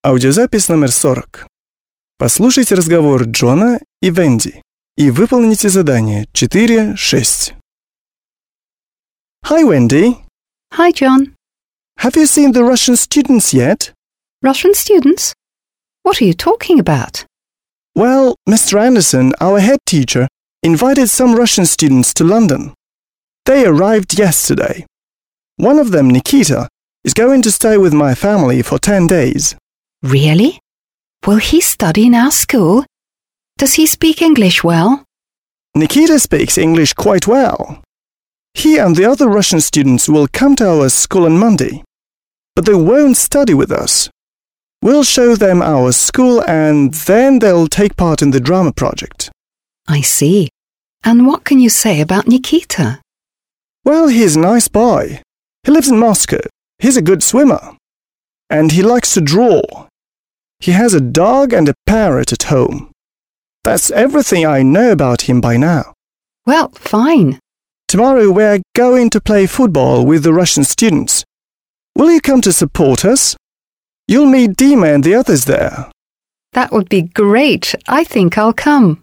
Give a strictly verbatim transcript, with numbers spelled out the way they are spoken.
Аудиозапись номер сорок. Послушайте разговор Джона и Венди и выполните задание четыре шесть. Hi, Wendy. Hi, John. Have you seen the Russian students yet? Russian students? What are you talking about? Well, Mister Anderson, our head teacher, invited some Russian students to London. They arrived yesterday. One of them, Nikita, is going to stay with my family for ten days. Really? Will he study in our school? Does he speak English well? Nikita speaks English quite well. He and the other Russian students will come to our school on Monday, but they won't study with us. We'll show them our school and then they'll take part in the drama project. I see. And what can you say about Nikita? Well, he's a nice boy. He lives in Moscow. He's a good swimmer. And he likes to draw. He has a dog and a parrot at home. That's everything I know about him by now. Well, fine. Tomorrow we're going to play football with the Russian students. Will you come to support us? You'll meet Dima and the others there. That would be great. I think I'll come.